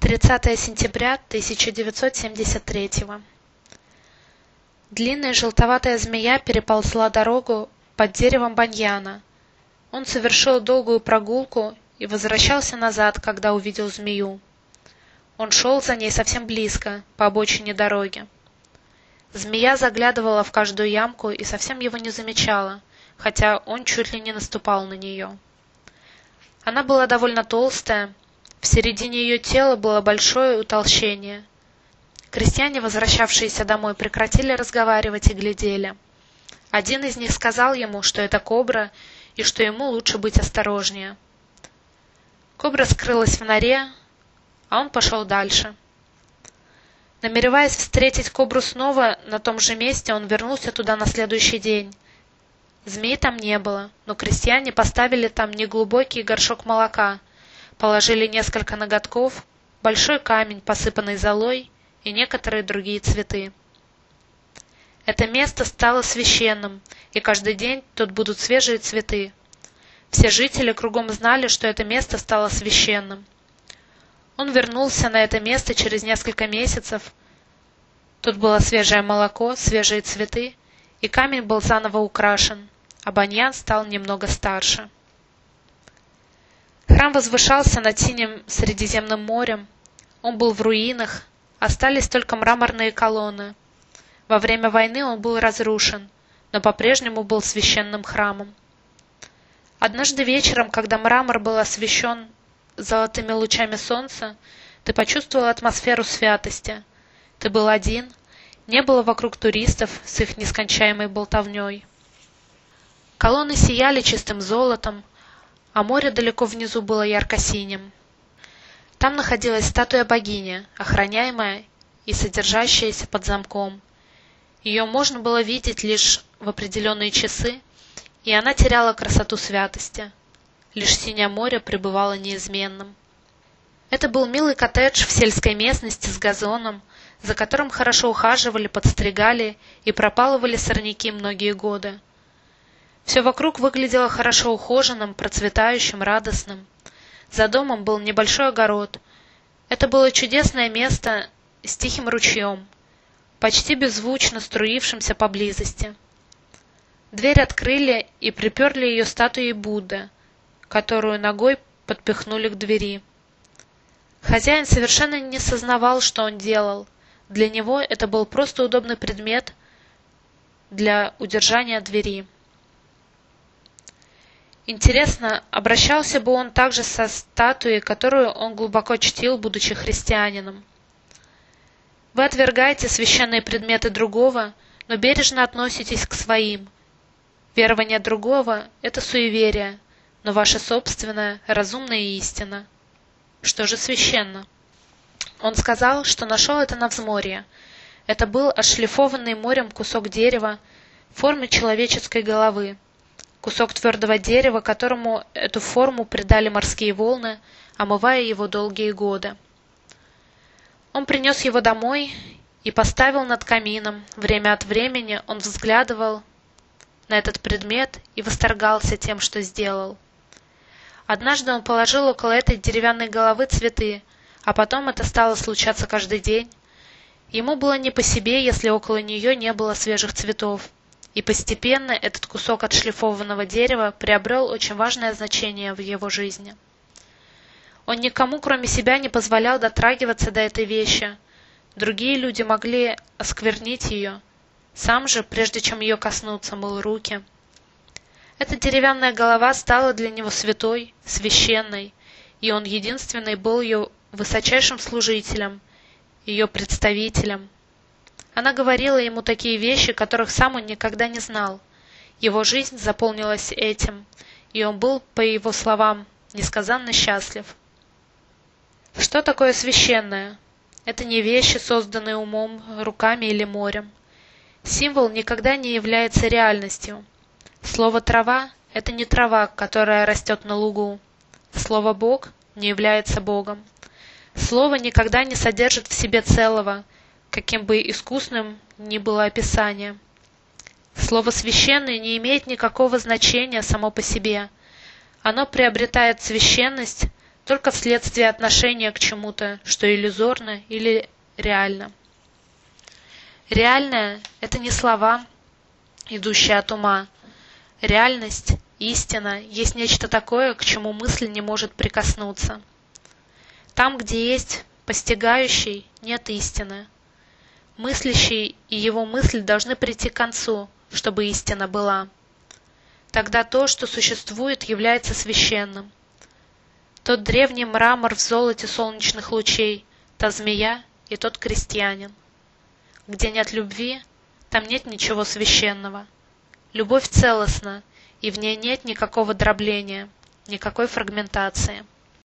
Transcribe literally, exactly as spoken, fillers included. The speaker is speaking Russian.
тридцатое сентября тысяча девятьсот семьдесят третьего. Длинная желтоватая змея переползла дорогу под деревом баньяна. Он совершил долгую прогулку и возвращался назад, когда увидел змею. Он шел за ней совсем близко, по обочине дороги. Змея заглядывала в каждую ямку и совсем его не замечала, хотя он чуть ли не наступал на нее. Она была довольно толстая, в середине ее тела было большое утолщение. Крестьяне, возвращавшиеся домой, прекратили разговаривать и глядели. Один из них сказал ему, что это кобра и что ему лучше быть осторожнее. Кобра скрылась в норе, а он пошел дальше. Намереваясь встретить кобру снова на том же месте, он вернулся туда на следующий день. Змеи там не было, но крестьяне поставили там неглубокий горшок молока, положили несколько ноготков, большой камень, посыпанный золой, и некоторые другие цветы. Это место стало священным, и каждый день тут будут свежие цветы. Все жители кругом знали, что это место стало священным. Он вернулся на это место через несколько месяцев. Тут было свежее молоко, свежие цветы, и камень был заново украшен, а баньян стал немного старше. Храм возвышался над синим Средиземным морем. Он был в руинах, остались только мраморные колонны. Во время войны он был разрушен, но по-прежнему был священным храмом. Однажды вечером, когда мрамор был освещен золотыми лучами солнца, ты почувствовал атмосферу святости. Ты был один, не было вокруг туристов с их нескончаемой болтовней. Колонны сияли чистым золотом, а море далеко внизу было ярко-синим. Там находилась статуя богини, охраняемая и содержащаяся под замком. Ее можно было видеть лишь в определенные часы, и она теряла красоту святости. Лишь синее море пребывало неизменным. Это был милый коттедж в сельской местности с газоном, за которым хорошо ухаживали, подстригали и пропалывали сорняки многие годы. Все вокруг выглядело хорошо ухоженным, процветающим, радостным. За домом был небольшой огород. Это было чудесное место с тихим ручьем, почти беззвучно струившимся поблизости. Дверь открыли и приперли ее статуей Будды, которую ногой подпихнули к двери. Хозяин совершенно не сознавал, что он делал. Для него это был просто удобный предмет для удержания двери. Интересно, обращался бы он также со статуей, которую он глубоко чтил, будучи христианином. Вы отвергаете священные предметы другого, но бережно относитесь к своим. Верование другого – это суеверие, но ваше собственное – разумная истина. Что же священно? Он сказал, что нашел это на взморье. Это был отшлифованный морем кусок дерева в форме человеческой головы. Кусок твердого дерева, которому эту форму придали морские волны, омывая его долгие годы. Он принес его домой и поставил над камином. Время от времени он взглядывал на этот предмет и восторгался тем, что сделал. Однажды он положил около этой деревянной головы цветы, а потом это стало случаться каждый день. Ему было не по себе, если около нее не было свежих цветов. И постепенно этот кусок отшлифованного дерева приобрел очень важное значение в его жизни. Он никому, кроме себя, не позволял дотрагиваться до этой вещи. Другие люди могли осквернить ее. Сам же, прежде чем ее коснуться, мыл руки. Эта деревянная голова стала для него святой, священной, и он единственный был ее высочайшим служителем, ее представителем. Она говорила ему такие вещи, которых сам он никогда не знал. Его жизнь заполнилась этим, и он был, по его словам, несказанно счастлив. Что такое священное? Это не вещи, созданные умом, руками или морем. Символ никогда не является реальностью. Слово «трава» — это не трава, которая растет на лугу. Слово «Бог» не является Богом. Слово никогда не содержит в себе целого, каким бы искусным ни было описание. Слово «священное» не имеет никакого значения само по себе. Оно приобретает священность только вследствие отношения к чему-то, что иллюзорно или реально. Реальное – это не слова, идущие от ума. Реальность, истина, есть нечто такое, к чему мысль не может прикоснуться. Там, где есть постигающий, нет истины. Мыслящий и его мысль должны прийти к концу, чтобы истина была. Тогда то, что существует, является священным. Тот древний мрамор в золоте солнечных лучей, та змея и тот крестьянин. Где нет любви, там нет ничего священного. Любовь целостна, и в ней нет никакого дробления, никакой фрагментации.